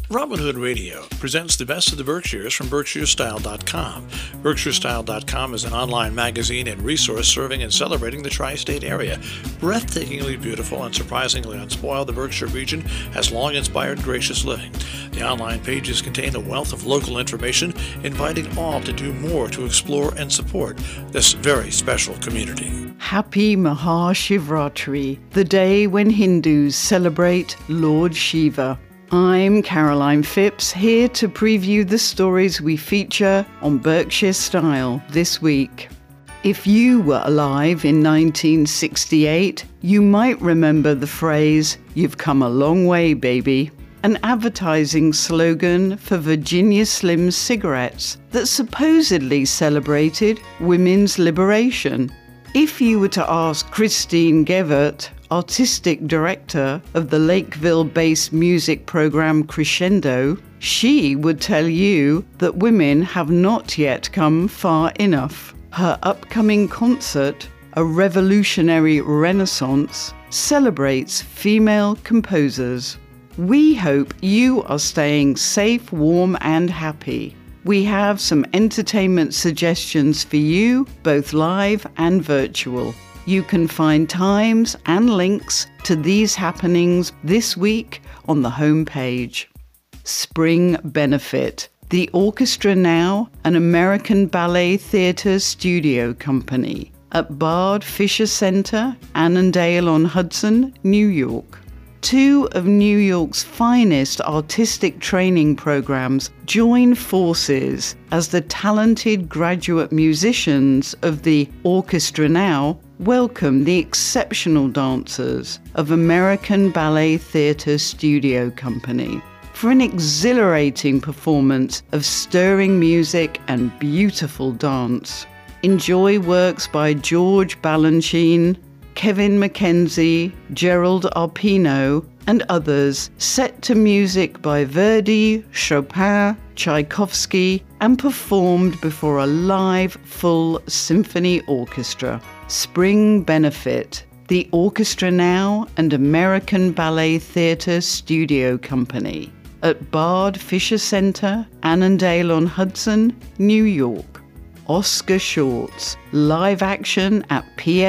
Robin Hood Radio presents the best of the Berkshires from BerkshireStyle.com. BerkshireStyle.com is an online magazine and resource serving and celebrating the tri-state area. Breathtakingly beautiful and surprisingly unspoiled, the Berkshire region has long inspired gracious living. The online pages contain a wealth of local information, inviting all to do more to explore and support this very special community. Happy Mahashivratri, the day when Hindus celebrate Lord Shiva. I'm Caroline Phipps, here to preview the stories we feature on Berkshire Style this week. If you were alive in 1968, you might remember the phrase, "You've come a long way, baby," an advertising slogan for Virginia Slim cigarettes that supposedly celebrated women's liberation. If you were to ask Christine Gevert, artistic director of the Lakeville-based music program Crescendo, she would tell you that women have not yet come far enough. Her upcoming concert, A Revolutionary Renaissance, celebrates female composers. We hope you are staying safe, warm, and happy. We have some entertainment suggestions for you, both live and virtual. You can find times and links to these happenings this week on the homepage. Spring Benefit. The Orchestra Now, an American Ballet Theatre studio company at Bard Fisher Center, Annandale-on-Hudson, New York. Two of New York's finest artistic training programs join forces as the talented graduate musicians of the Orchestra Now welcome the exceptional dancers of American Ballet Theatre Studio Company for an exhilarating performance of stirring music and beautiful dance. Enjoy works by George Balanchine, Kevin McKenzie, Gerald Arpino, and others, set to music by Verdi, Chopin, Tchaikovsky, and performed before a live, full symphony orchestra. Spring Benefit. The Orchestra Now and American Ballet Theatre Studio Company at Bard Fisher Center, Annandale-on-Hudson, New York. Oscar Shorts, live action at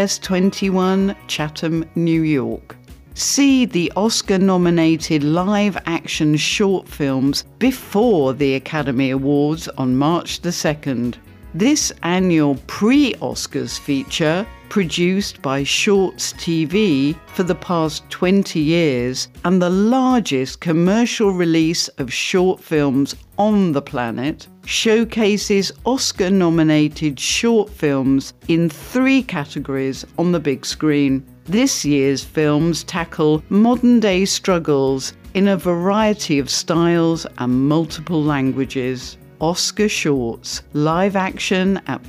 PS21, Chatham, New York. See the Oscar-nominated live-action short films before the Academy Awards on March the 2nd. This annual pre-Oscars feature, produced by Shorts TV for the past 20 years and the largest commercial release of short films on the planet, showcases Oscar-nominated short films in 3 categories on the big screen. This year's films tackle modern-day struggles in a variety of styles and multiple languages. Oscar Shorts, live action at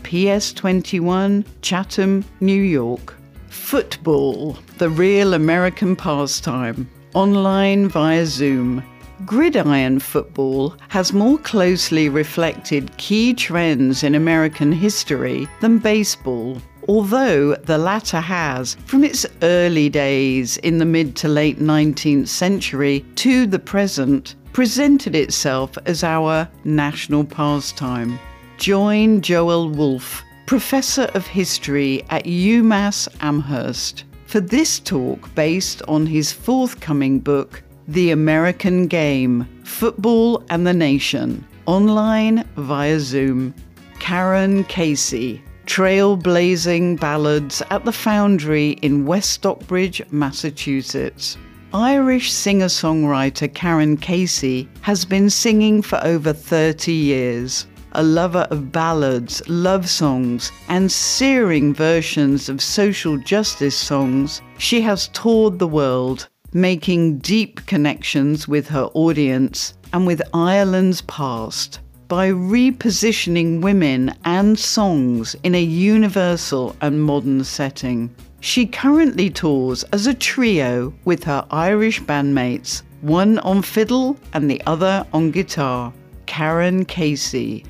PS21, Chatham, New York. Football, the real American pastime, online via Zoom. Gridiron football has more closely reflected key trends in American history than baseball, although the latter has, from its early days in the mid to late 19th century to the present, presented itself as our national pastime. Join Joel Wolfe, Professor of History at UMass Amherst, for this talk based on his forthcoming book, The American Game, Football and the Nation, online via Zoom. Karen Casey, Trailblazing Ballads at the Foundry in West Stockbridge, Massachusetts. Irish singer-songwriter Karen Casey has been singing for over 30 years. A lover of ballads, love songs, and searing versions of social justice songs, she has toured the world, making deep connections with her audience and with Ireland's past by repositioning women and songs in a universal and modern setting. She currently tours as a trio with her Irish bandmates, one on fiddle and the other on guitar. Karen Casey,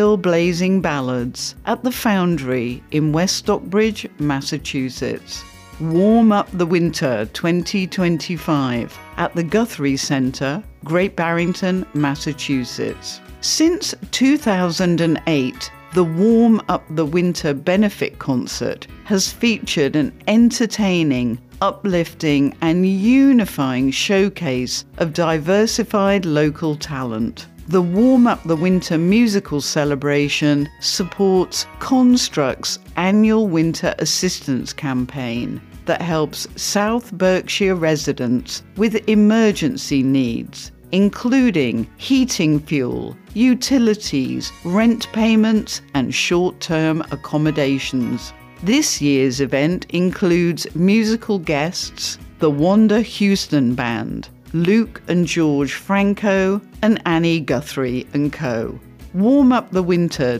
Trailblazing Ballads at the Foundry in West Stockbridge, Massachusetts. Warm Up the Winter 2025 at the Guthrie Centre, Great Barrington, Massachusetts. Since 2008, the Warm Up the Winter benefit concert has featured an entertaining, uplifting and unifying showcase of diversified local talent. The Warm Up the Winter musical celebration supports Construct's annual winter assistance campaign that helps South Berkshire residents with emergency needs, including heating fuel, utilities, rent payments, and short-term accommodations. This year's event includes musical guests, the Wanda Houston Band, Luke and George Franco, and Annie Guthrie & Co. Warm Up the Winter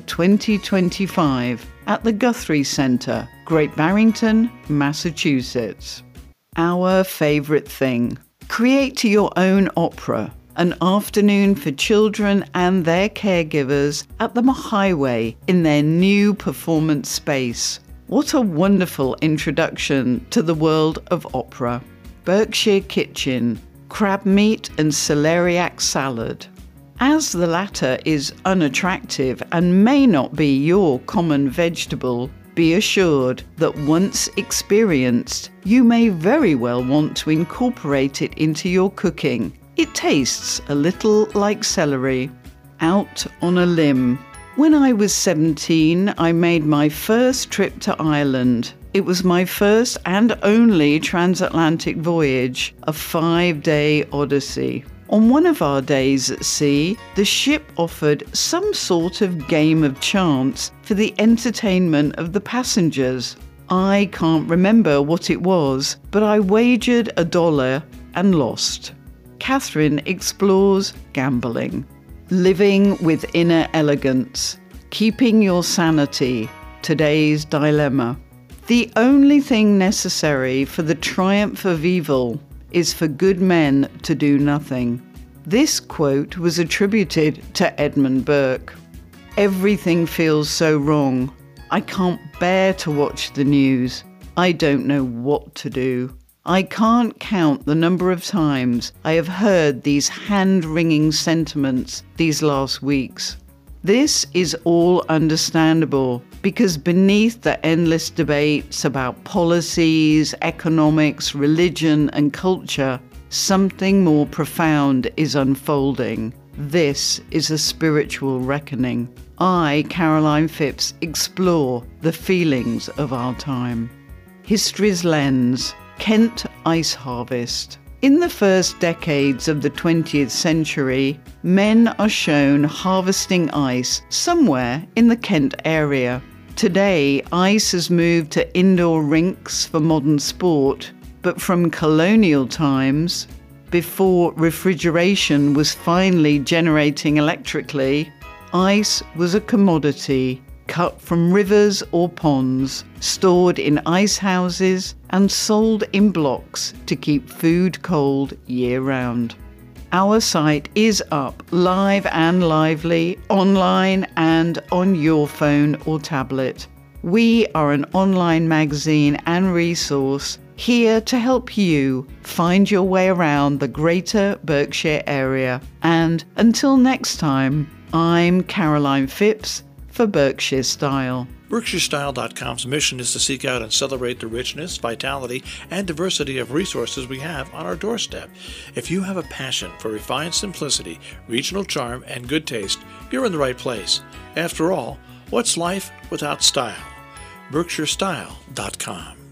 2025 at the Guthrie Centre, Great Barrington, Massachusetts. Our favourite thing. Create your own opera, an afternoon for children and their caregivers at the Highway in their new performance space. What a wonderful introduction to the world of opera. Berkshire Kitchen, crab meat and celeriac salad. As the latter is unattractive and may not be your common vegetable, be assured that once experienced, you may very well want to incorporate it into your cooking. It tastes a little like celery. Out on a limb. When I was 17, I made my first trip to Ireland. It was my first and only transatlantic voyage, a 5-day odyssey. On one of our days at sea, the ship offered some sort of game of chance for the entertainment of the passengers. I can't remember what it was, but I wagered $1 and lost. Catherine explores gambling. Living with inner elegance. Keeping your sanity. Today's dilemma. The only thing necessary for the triumph of evil is for good men to do nothing. This quote was attributed to Edmund Burke. Everything feels so wrong. I can't bear to watch the news. I don't know what to do. I can't count the number of times I have heard these hand-wringing sentiments these last weeks. This is all understandable because beneath the endless debates about policies, economics, religion, and culture, something more profound is unfolding. This is a spiritual reckoning. I, Caroline Phipps, explore the feelings of our time. History's lens. Kent ice harvest. In the first decades of the 20th century, men are shown harvesting ice somewhere in the Kent area. Today, ice has moved to indoor rinks for modern sport, but from colonial times, before refrigeration was finally generating electrically, ice was a commodity cut from rivers or ponds, stored in ice houses and sold in blocks to keep food cold year-round. Our site is up live and lively, online and on your phone or tablet. We are an online magazine and resource here to help you find your way around the greater Berkshire area. And until next time, I'm Caroline Phipps for Berkshire Style. BerkshireStyle.com's mission is to seek out and celebrate the richness, vitality, and diversity of resources we have on our doorstep. If you have a passion for refined simplicity, regional charm, and good taste, you're in the right place. After all, what's life without style? BerkshireStyle.com.